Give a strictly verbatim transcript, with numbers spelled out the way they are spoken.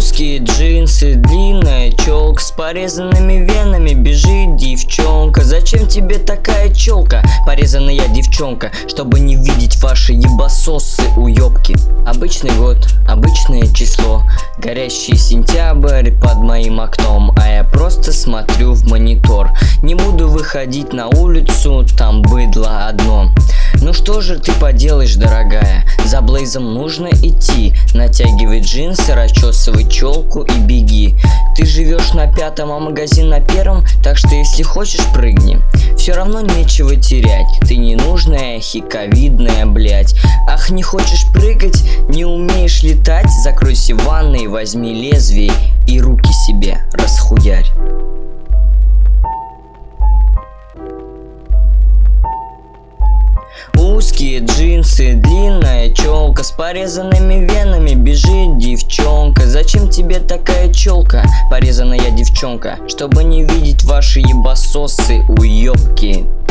Узкие джинсы, длинная челка, с порезанными венами бежит девчонка. Зачем тебе такая челка, порезанная девчонка? Чтобы не видеть ваши ебасосы, уёбки. Обычный год, обычное число, горящий сентябрь под моим окном, а я просто смотрю в монитор. Не буду выходить на улицу, там быдло одно. Ну что же ты поделаешь, дорогая, за Блейзом нужно идти. Натягивай джинсы, расчесывай челку и беги. Ты живешь на пятом, а магазин на первом, так что если хочешь, прыгни. Все равно нечего терять, ты ненужная, хиковидная, блять. Ах, не хочешь прыгать, не умеешь летать? Закройся в ванной, возьми лезвие и руки себе расхуярь. Узкие джинсы, длинная челка, с порезанными венами бежит девчонка. Зачем тебе такая челка, порезанная девчонка? Чтобы не видеть ваши ебасосы, уёбки.